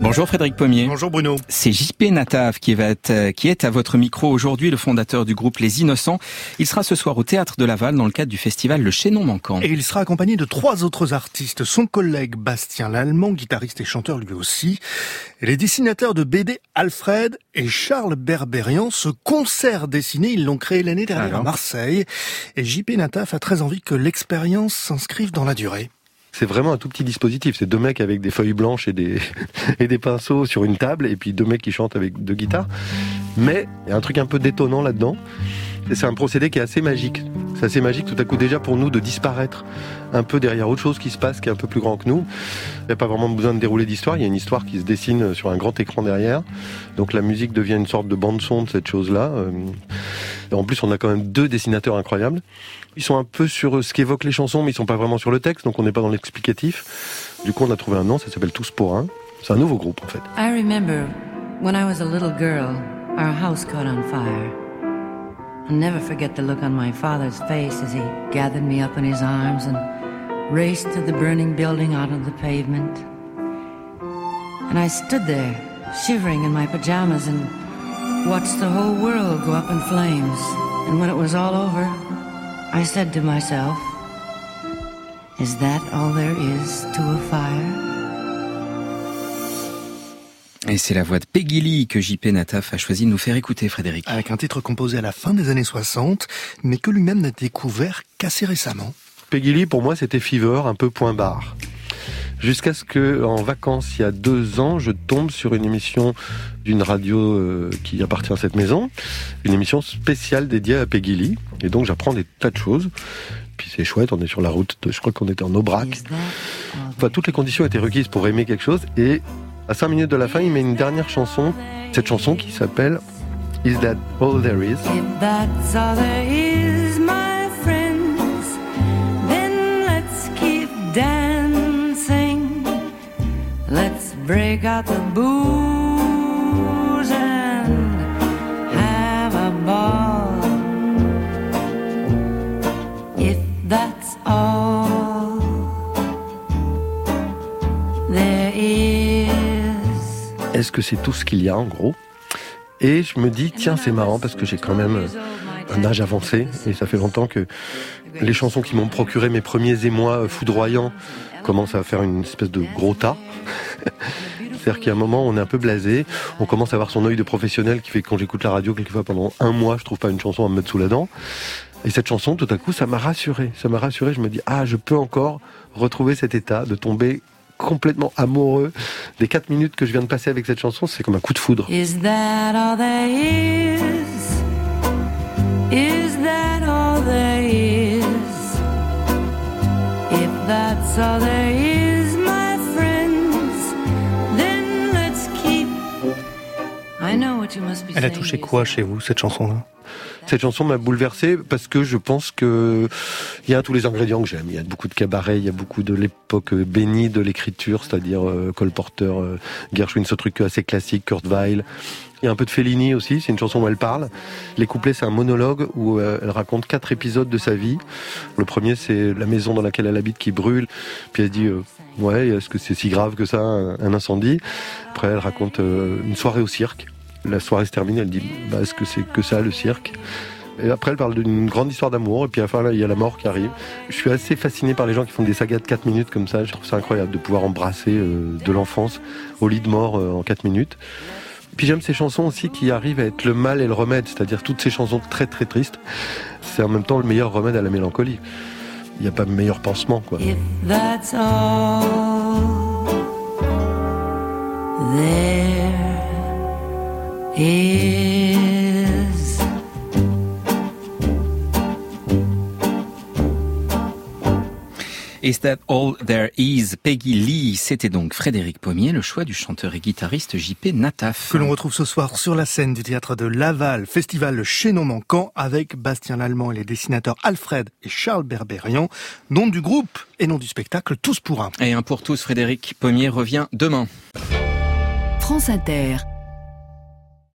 Bonjour Frédéric Pommier. Bonjour Bruno. C'est JP Nataf qui est à votre micro aujourd'hui, le fondateur du groupe Les Innocents. Il sera ce soir au Théâtre de Laval dans le cadre du festival Le Chaînon Manquant. Et il sera accompagné de 3 autres artistes. Son collègue Bastien Lallemand, guitariste et chanteur lui aussi. Et les dessinateurs de BD Alfred et Charles Berberian. Ce concert dessiné, ils l'ont créé l'année dernière à Marseille. Et JP Nataf a très envie que l'expérience s'inscrive dans la durée. C'est vraiment un tout petit dispositif. C'est 2 mecs avec des feuilles blanches et des pinceaux sur une table, et puis 2 mecs qui chantent avec 2 guitares. Mais il y a un truc un peu détonnant là-dedans. Et c'est un procédé qui est assez magique. C'est assez magique tout à coup déjà pour nous de disparaître un peu derrière autre chose qui se passe, qui est un peu plus grand que nous. Il n'y a pas vraiment besoin de dérouler d'histoire. Il y a une histoire qui se dessine sur un grand écran derrière. Donc la musique devient une sorte de bande-son de cette chose-là. En plus, on a quand même 2 dessinateurs incroyables. Ils sont un peu sur ce qu'évoquent les chansons, mais ils sont pas vraiment sur le texte, donc on n'est pas dans l'explicatif. Du coup, on a trouvé un nom, ça s'appelle Tous pour un. C'est un nouveau groupe, en fait. I remember when I was a little girl, our house caught on fire. I'll never forget the look on my father's face as he gathered me up in his arms and raced to the burning building out on the pavement. And I stood there, shivering in my pajamas, and watched the whole world go up in flames. And when it was all over, I said to myself, is that all there is to a fire? Et c'est la voix de Peggy Lee que JP Nataf a choisi de nous faire écouter, Frédéric. Avec un titre composé à la fin des années 60, mais que lui-même n'a découvert qu'assez récemment. Peggy Lee, pour moi, c'était Fever, un peu point barre. Jusqu'à ce que, en vacances, il y a 2 ans, je tombe sur une émission d'une radio qui appartient à cette maison, une émission spéciale dédiée à Peggy Lee. Et donc, j'apprends des tas de choses. Puis c'est chouette, on est sur la route, je crois qu'on était en Aubrac. Enfin, toutes les conditions étaient requises pour aimer quelque chose. Et à 5 minutes de la fin, il met une dernière chanson. Cette chanson qui s'appelle Is That All There Is? If that's all there is, my friends, then let's keep dancing. Let's break out the booze and have a ball. If that's all there is. Est-ce que c'est tout ce qu'il y a en gros? Et je me dis, tiens, c'est marrant parce que j'ai quand même un âge avancé et ça fait longtemps que les chansons qui m'ont procuré mes premiers émois foudroyants commencent à faire une espèce de gros tas. C'est-à-dire qu'à un moment, on est un peu blasé, on commence à avoir son œil de professionnel qui fait que quand j'écoute la radio, quelquefois pendant 1 mois, je trouve pas une chanson à me mettre sous la dent. Et cette chanson, tout à coup, ça m'a rassuré. Je me dis, je peux encore retrouver cet état de tomber complètement amoureux des 4 minutes que je viens de passer avec cette chanson. C'est comme un coup de foudre. Is that all there is? Is that all there is? If that's all there is, my friends, then let's keep. I know what you must be saying. Elle a touché quoi chez vous, cette chanson-là? Cette chanson m'a bouleversé parce que je pense que il y a tous les ingrédients que j'aime. Il y a beaucoup de cabaret, il y a beaucoup de l'époque bénie de l'écriture, c'est-à-dire Cole Porter, Gershwin, ce truc assez classique, Kurt Weill. Il y a un peu de Fellini aussi, c'est une chanson où elle parle. Les couplets, c'est un monologue où elle raconte 4 épisodes de sa vie. Le premier, c'est la maison dans laquelle elle habite qui brûle. Puis elle dit, ouais, est-ce que c'est si grave que ça, un incendie? Après, elle raconte une soirée au cirque. La soirée se termine, elle dit, est-ce que c'est que ça, le cirque? Et après, elle parle d'une grande histoire d'amour, et puis à la fin, là, il y a la mort qui arrive. Je suis assez fasciné par les gens qui font des sagas de 4 minutes comme ça. Je trouve ça incroyable de pouvoir embrasser de l'enfance au lit de mort en 4 minutes. Puis j'aime ces chansons aussi qui arrivent à être le mal et le remède, c'est-à-dire toutes ces chansons très très tristes. C'est en même temps le meilleur remède à la mélancolie. Il n'y a pas de meilleur pansement, quoi. If that's all there is. Is That All There Is? Peggy Lee. C'était donc Frédéric Pommier, le choix du chanteur et guitariste JP Nataf. Que l'on retrouve ce soir sur la scène du théâtre de Laval, festival Le Chaînon Manquant, avec Bastien Lallemand et les dessinateurs Alfred et Charles Berberian, nom du groupe et nom du spectacle Tous pour un. Et un pour tous, Frédéric Pommier revient demain. France Inter.